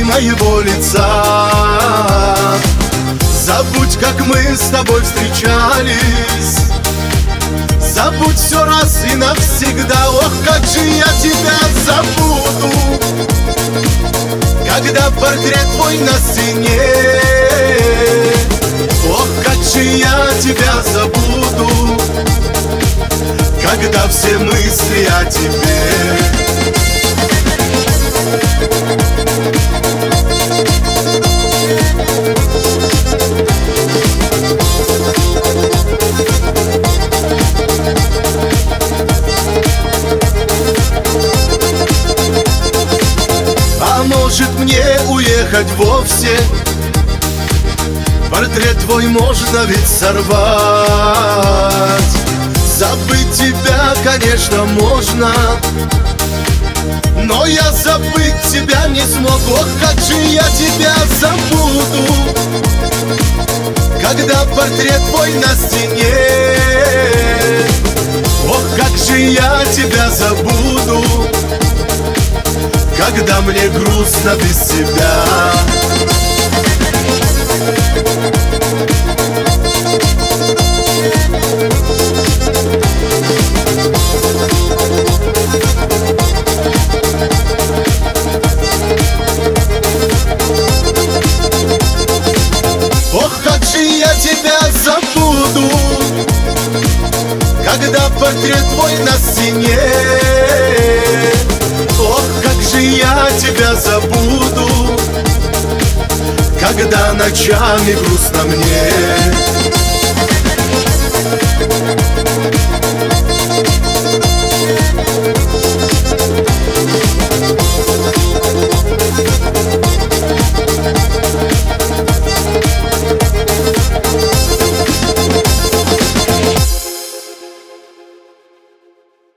моего лица. Забудь, как мы с тобой встречались, забудь все раз и навсегда. Ох, как же я тебя забуду, когда портрет твой на стене. Ох, как же я тебя забуду, когда все мысли о тебе. А может мне уехать вовсе? Портрет твой можно ведь сорвать. Забыть тебя, конечно, можно, но я забыть тебя не смогу. Ох, как же я тебя забуду, когда портрет твой на стене. Ох, как же я тебя забуду, когда мне грустно без тебя. Ох, как же я тебя забуду, когда портрет твой на стене. Ох, как же я тебя забуду, когда ночами грустно мне.